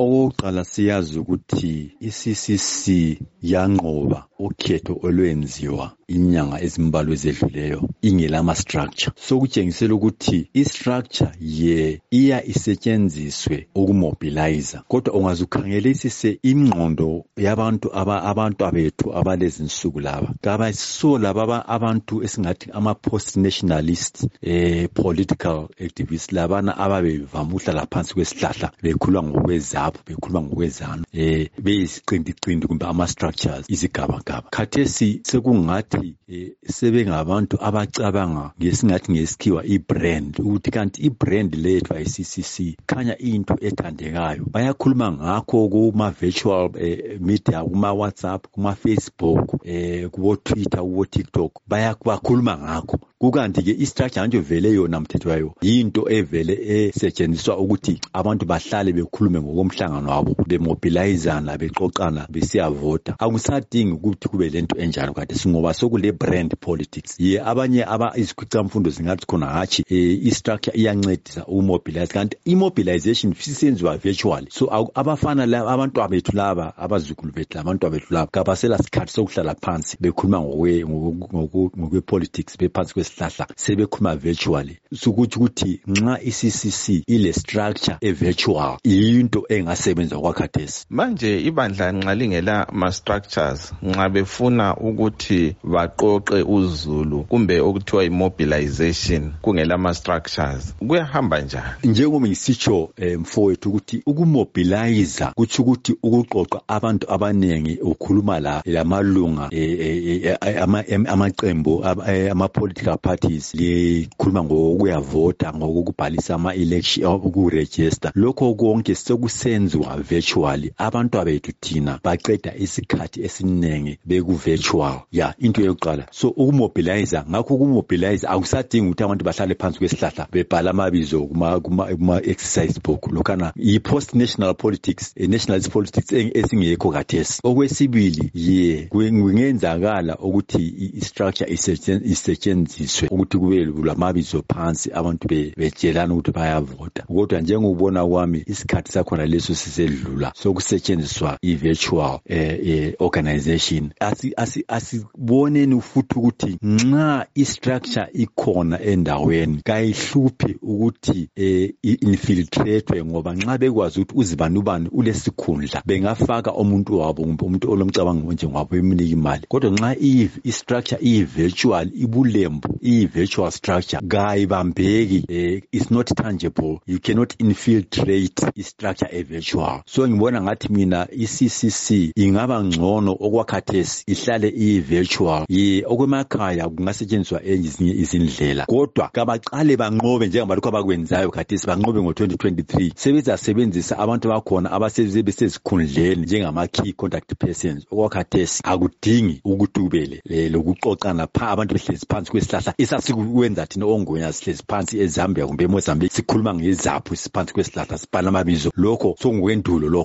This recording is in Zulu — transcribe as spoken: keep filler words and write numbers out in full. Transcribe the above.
Okokuqala siyazi ukuthi i-C C C yanqoba ukhetho olwenziwa inyanga ezimbalwa ezedluleyo ingelama structure. So kutshengisela ukuthi i-structure ye iya isetshenziswe ukumobilize. Kodwa ungazukhangelisise ingqondo yabantu aba abantu abethu abalezi insuku laba. Kaba so laba abantu esingathi ama post nationalist eh political activists labana ababevama uhlala phansi kwesihlahla bekhuluma ngokwezabo bekhuluma ngokwezana eh beyisiqindi-qindi kumbe ama structures izigaba gaba. Khathesi sekungathi eh, sebengabantu abacabanga ngesingathi ngesikhiwa i-brand ukuthi kanti i-brand lethu ayi-C C C khanya into ethandekayo. Bayakhuluma ngakho kuma virtual eh, media kuma WhatsApp kuma Facebook eh kubo Twitter kubo TikTok bayakhuluma ngakho. Kukanti ke i-structure nje vele yona mthetho wayo yinto evele esetshenziswa ukuthi abantu bahlale bekhulume ngokomhlangano wabo bemobilizana bexoxana besiyavota. Akusadingi ukuthi kube lento enjalo kade singoba sokule brand politics. Ye abanye aba izikhwicamfundo zingathi khona hathi eh, i-structure iyancedisa ukumobilize kanti immobilization sisenziwa virtually. So abafana la abantu abethu laba abazukulu bethu abantu abethu laba kabasela sikhathi sokuhlala phansi bekhuluma ngokwe ngokwe politics bephansi kwesihlahla sebekhuluma virtually. Sukuthi ukuthi nxa i-C C C ile structure e virtual into engasebenza kwakhathesi. Manje ibandla nxa lingela ma structures nxa befuna ukuthi baqoqe uZulu kumbe okuthiwa immobilization kungela ma structures kuyahamba njani? Njengoba ngisitsho eh, mfowethu ukuthi ukumobilize kuthi ukuthi ukuqoqa abantu abanengi ukhuluma la lamalunga eh, eh, ama amaqembu ama political parties likhuluma ngokuyavota ngokubhalisa ama election ukuregister. Lokho konke sekusenziwa virtually. Abantu abethu thina baqeda isikhathi esiningi beku virtual ya into yokuqala. So ukumobilize ngakho ukumobilize akusadingi ukuthi abantu bahlale phansi kwesihlahla bebhala amabizo kuma kuma exercise book lokana i post national politics e nationalist politics esingekho kathesi. Okwesibili ye kungenzakala ukuthi i structure isetshenziswe ukuthi kube lamabizo phansi abantu betshelana ukuthi bayavota. Kodwa njengokubona kwami isikhathi sakhona leso sisedlula sokusetshenziswa i virtual eh, eh, organization. Asi asi asiboneni futhi ukuthi nxa i structure ikhona endaweni kayihluphi ukuthi eh, infiltrate ngoba nxa bekwazi ukuthi uzibanubani ulesikhundla bengafaka umuntu wabo kumbe umuntu olomcabango njengwabo emnika imali. Kodwa nxa i structure i virtual ibulembu i virtual structure kayibambeki eh, it's not tangible. You cannot infiltrate i structure e virtual. So ngibona ngathi mina i-C C C ingaba ngcono okwakhathesi ihlale i virtual. Ye okwemakhaya kungasetshenziswa ezinye izindlela. Kodwa kabaqale banqobe njengoba abakwenzayo khathesi banqobe ngo twenty twenty-three sebezasebenzisa abantu bakhona abaseze besesikhundleni njengama key contact persons. Okwakhathesi akudingi ukuthi ubele lokuxoxana pha abantu behlezi phansi kwesihlahla isasikwenza thina ongonya sihlezi phansi eZambia kumbe eMozambique sikhuluma ngezapho siphansi kwesihlahla sibhala amabizo lokho sokungwendulo lokho.